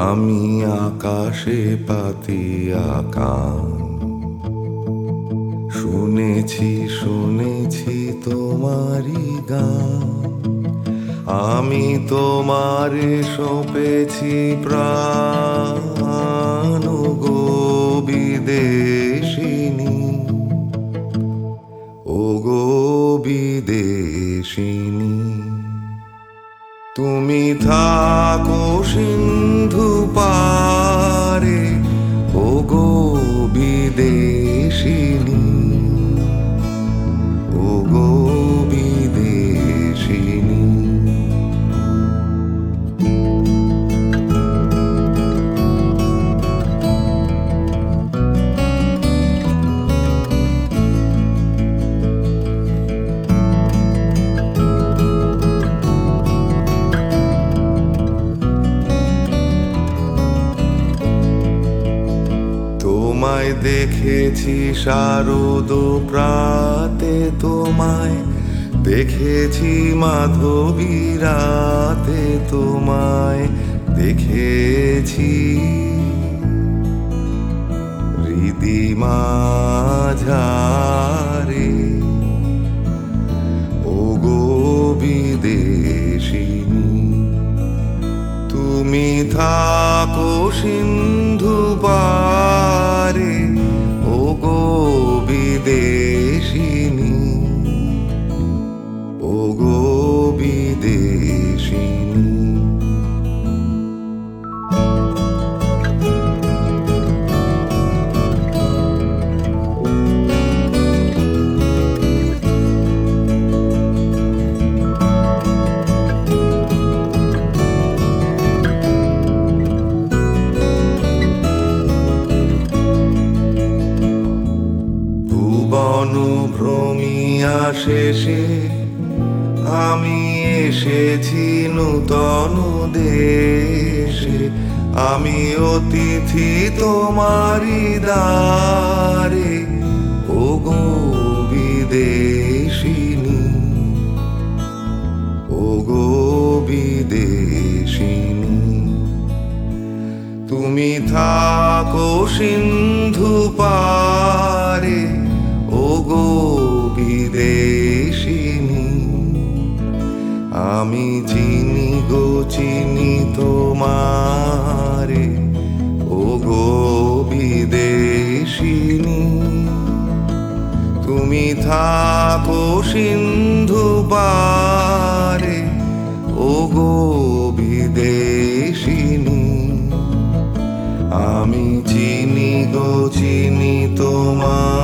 আমি আকাশে পাতিয়া কান, শুনেছি শুনেছি তোমারি গান। আমি তোমারে সঁপেছি প্রাণ গো বিদেশিনী, ও গো বিদেশিনী। তুমি থাকো সিন্ধু পারে, ও গো বিদেশিনী, ও গো বিদেশিনী। তোমায় দেখেছি শারদ প্রাতে, তোমায় দেখেছি মাধবী রাতে, তোমায় দেখেছি হৃদি মাঝারে, ও গো বিদেশিনী। তুমি থাকো সিন্ধু পারে, ও গো বিদেশিনী, ও গো বিদেশিনী। ভ্রমিয়া শেষে আমি এসেছি নূতন দেশে, আমি অতিথি তোমারি দ্বারে, ও গো বিদেশিনী, ও গো বিদেশিনী। তুমি থাকো সিন্ধু পারে, ও গো বিদেশিনী। আমি চিনি গো চিনি তোমারে, ও গো বিদেশিনী। তুমি থাকো সিন্ধু পারে, ও গো বিদেশিনী। আমি চিনি গো চিনি তোমার